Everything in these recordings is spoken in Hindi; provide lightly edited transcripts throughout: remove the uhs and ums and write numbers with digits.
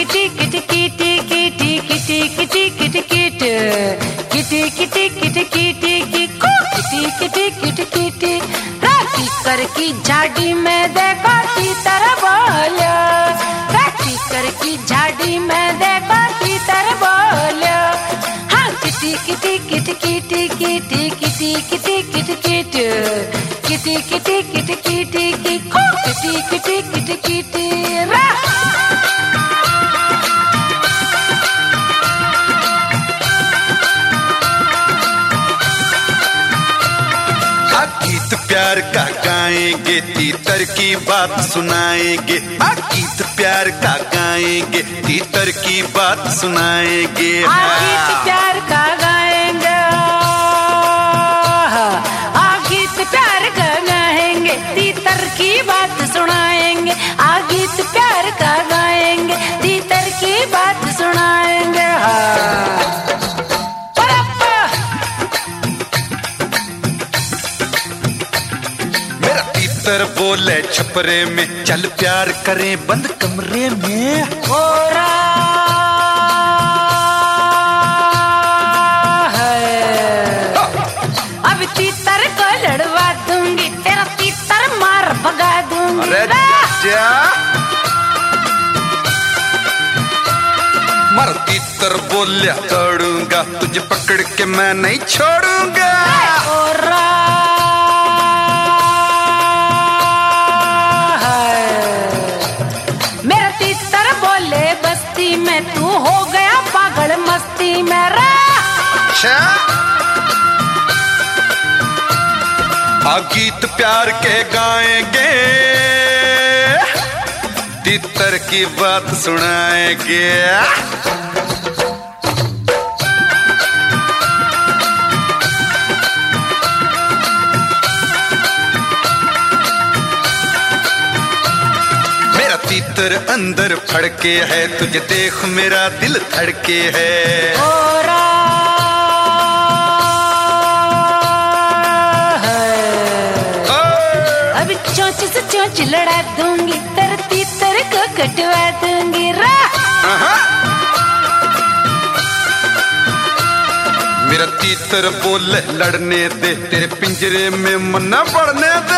किटी किटी किटी किटी किटी किटी किटी किट किटी किटी किटी किटी किको किटी किटी किटी किटी राखी कर की झाड़ी में देखो तीतर बोलो राखी कर की झाड़ी में देखो तीतर बोलो हाँ किटी किटी किटी किटी किटी किटी किटी किटी किट किटी किटी किटी किटी किको किटी किटी किटी किटी रा गीत प्यार का गाएंगे तीतर की बात सुनाएंगे गीत प्यार का गाएंगे तीतर की बात सुनाएंगे गीत प्यार का गाएंगे गीत प्यार का गाएंगे तीतर की बात सुनाएंगे गीत प्यार का गाएंगे तीतर की बात सुनाएंगे तीतर बोले छपरे में चल प्यार करें बंद कमरे में होरा है अब तीतर को लड़वा दूंगी तेरा तीतर मार भगा दूंगी अरे जा मर तीतर बोले दौड़ूंगा तुझे पकड़ के मैं नहीं छोड़ूंगा होरा में तू हो गया पागल मस्ती में गीत प्यार के गाएंगे तीतर की बात सुनाएंगे तीतर अंदर फड़के है तुझे देख मेरा दिल धड़के है अभी चोंच से चोंच लड़ा दूंगी तेरे तीतर को कटवा दूंगी मेरा तीतर बोले लड़ने दे तेरे पिंजरे में मन न पड़ने दे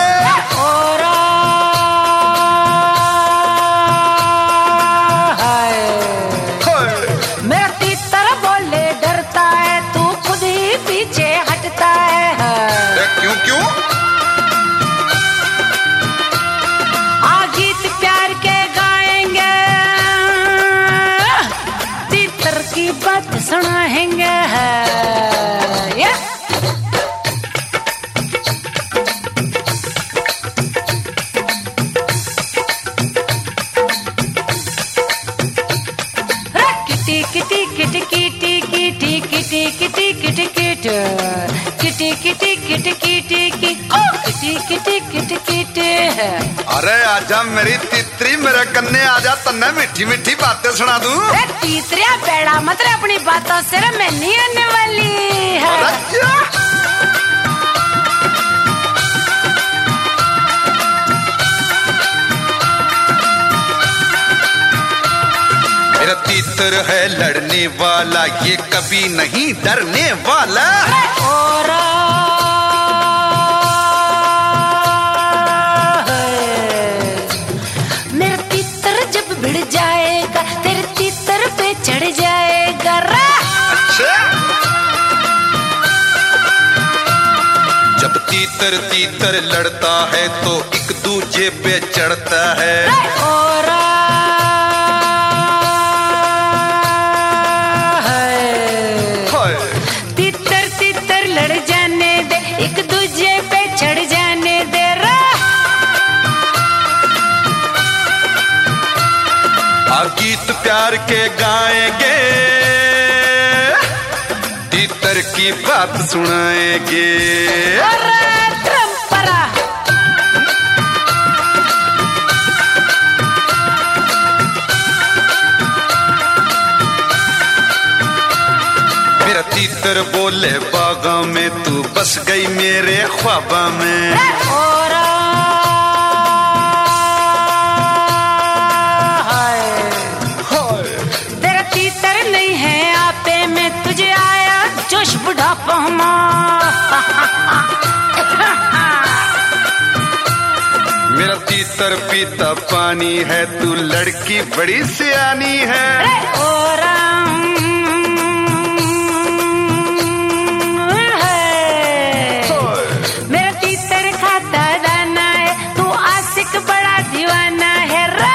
सुनाएंगे किटी किटी किटी किटी किटी किटी किटी किटी किट किटी किटी किटी किटी किको किटी किटी किटी किटी अरे आजा मेरी तीतरी मेरे कन्ने आजा तन्ने मीठी मीठी बातें सुना दूं तीतरिया बेड़ा मतलब अपनी बातों से मैं नहीं आने वाली है मेरा तीतर है लड़ने वाला ये कभी नहीं डरने वाला मेरा तीतर जब भिड़ जाएगा तेरे तीतर पे चढ़ जाएगा अच्छा जब तीतर तीतर लड़ता है तो एक दूजे पे चढ़ता है तीतर तीतर लड़ जाने दे एक दूजे पे चढ़ जाने दे गीत प्यार के गाएंगे तीतर की बात सुनाएंगे मेरा तीतर बोले बागा में तू बस गई मेरे ख्वाबा में बुढ़ापे में तुझे आया जोश बुढ़ापा मेरा तीतर पीता पानी है, तू लड़की बड़ी सियानी है। मेरा तीतर खाता दाना है, तू आशिक बड़ा दीवाना है रा।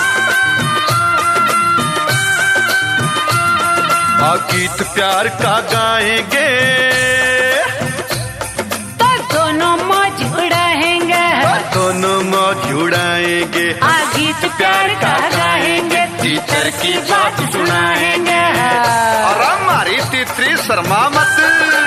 गीत प्यार का गाएंगे तो दोनों मौज उड़ाएंगे, दोनों मौज उड़ाएंगे। गीत प्यार का गाएंगे, तीतर की बात सुनाएंगे। और हमारी तीतरी शर्मा मत।